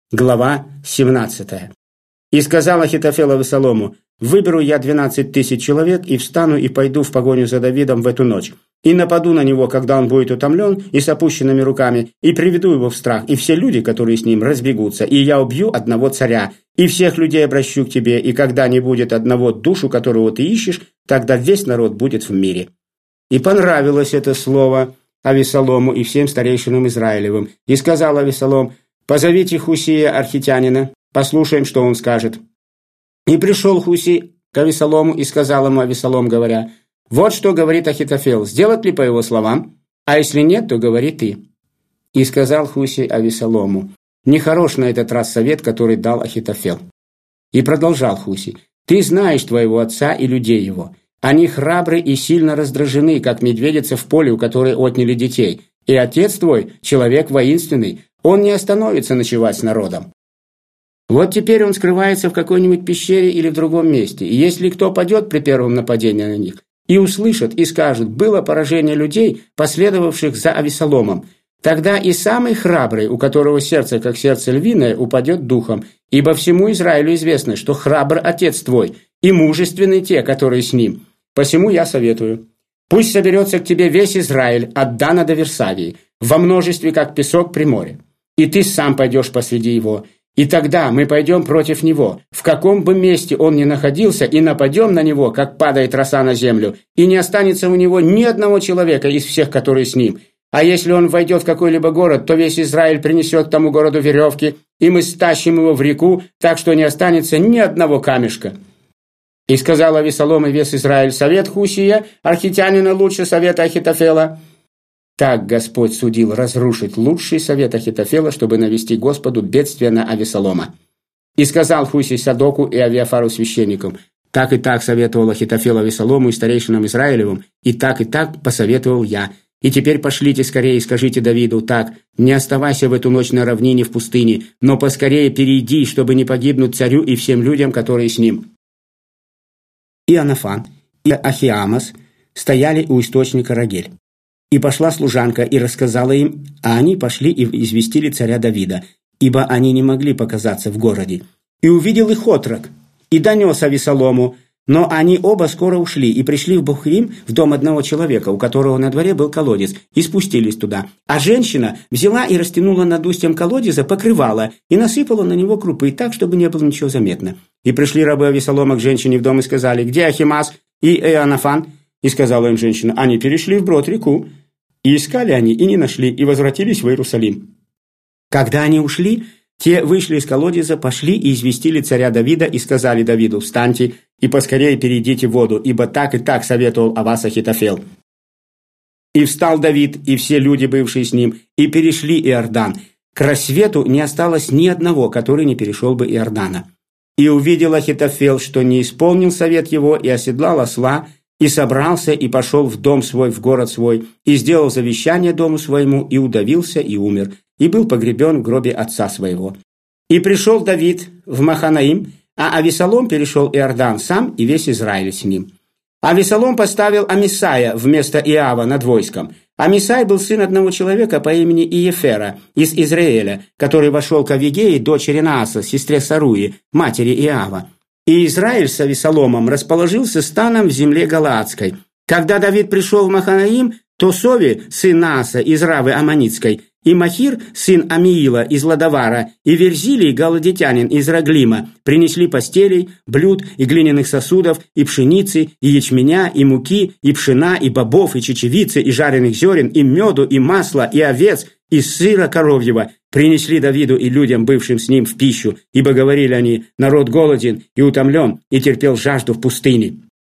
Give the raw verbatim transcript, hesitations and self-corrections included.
Глава семнадцатая. «И сказал Ахитофел Авесолому: выберу я двенадцать тысяч человек, и встану, и пойду в погоню за Давидом в эту ночь, и нападу на него, когда он будет утомлен и с опущенными руками, и приведу его в страх, и все люди, которые с ним, разбегутся, и я убью одного царя, и всех людей обращу к тебе, и когда не будет одного душу, которого ты ищешь, тогда весь народ будет в мире». И понравилось это слово Авесолому и всем старейшинам Израилевым, и сказал Авесолом: «Позовите Хусия архитянина, послушаем, что он скажет». И пришел Хусий к Авесолому и сказал ему Авесолом, говоря: «Вот что говорит Ахитофел, сделать ли по его словам? А если нет, то говори ты». И сказал Хусий Авесолому: «Нехорош на этот раз совет, который дал Ахитофел». И продолжал Хусий: «Ты знаешь твоего отца и людей его. Они храбры и сильно раздражены, как медведица в поле, у которой отняли детей. И отец твой, человек воинственный, он не остановится ночевать с народом. Вот теперь он скрывается в какой-нибудь пещере или в другом месте, и если кто падет при первом нападении на них, и услышат, и скажут: было поражение людей, последовавших за Авесоломом, тогда и самый храбрый, у которого сердце, как сердце львиное, упадет духом, ибо всему Израилю известно, что храбр отец твой, и мужественны те, которые с ним. Посему я советую: пусть соберется к тебе весь Израиль, от Дана до Версавии, во множестве, как песок при море, и ты сам пойдешь посреди его. И тогда мы пойдем против него, в каком бы месте он ни находился, и нападем на него, как падает роса на землю, и не останется у него ни одного человека из всех, которые с ним. А если он войдет в какой-либо город, то весь Израиль принесет к тому городу веревки, и мы стащим его в реку, так что не останется ни одного камешка». И сказал Авесолом и весь Израиль: совет Хусия архитянина лучше совета Ахитофела. Так Господь судил разрушить лучший совет Ахитофела, чтобы навести Господу бедствие на Авесолома. И сказал Хусий Садоку и Авиафару священникам: так и так советовал Ахитофел Авесолому и старейшинам Израилевым, и так и так посоветовал я. И теперь пошлите скорее и скажите Давиду так: не оставайся в эту ночь на равнине в пустыне, но поскорее перейди, чтобы не погибнуть царю и всем людям, которые с ним. И Анафан, и Ахиамас стояли у источника Рогель. И пошла служанка и рассказала им, а они пошли и известили царя Давида, ибо они не могли показаться в городе. И увидел их отрок, и донес Авесолому, но они оба скоро ушли и пришли в Бухрим, в дом одного человека, у которого на дворе был колодец, и спустились туда. А женщина взяла и растянула над устьем колодеза покрывало и насыпала на него крупы так, чтобы не было ничего заметно. И пришли рабы Авесолома к женщине в дом и сказали: где Ахимас и Иоаннафан? И сказала им женщина: они перешли вброд реку. И искали они, и не нашли, и возвратились в Иерусалим. Когда они ушли, те вышли из колодеза, пошли и известили царя Давида, и сказали Давиду: встаньте и поскорее перейдите в воду, ибо так и так советовал о вас Ахитофел. И встал Давид, и все люди, бывшие с ним, и перешли Иордан. К рассвету не осталось ни одного, который не перешел бы Иордана. И увидел Ахитофел, что не исполнил совет его, и оседлал осла, и собрался, и пошел в дом свой, в город свой, и сделал завещание дому своему, и удавился, и умер, и был погребен в гробе отца своего. И пришел Давид в Маханаим, а Авесолом перешел Иордан сам и весь Израиль с ним. Авесолом поставил Амисая вместо Иава над войском. Амисай был сын одного человека по имени Иефера из Израиля, который вошел к Авигее, дочери Нааса, сестре Саруи, матери Иава. И Израиль с Авесоломом расположился станом в земле Галаадской. Когда Давид пришел в Маханаим, то Сови, сын Нааса, из Равы Аммонитской, и Махир, сын Амиила, из Ладовара, и Верзилий, галадитянин, из Раглима, принесли постелей, блюд и глиняных сосудов, и пшеницы, и ячменя, и муки, и пшена, и бобов, и чечевицы, и жареных зерен, и меду, и масла, и овец, и сыра коровьего. Принесли Давиду и людям, бывшим с ним, в пищу, ибо говорили они: народ голоден и утомлен, и терпел жажду в пустыне.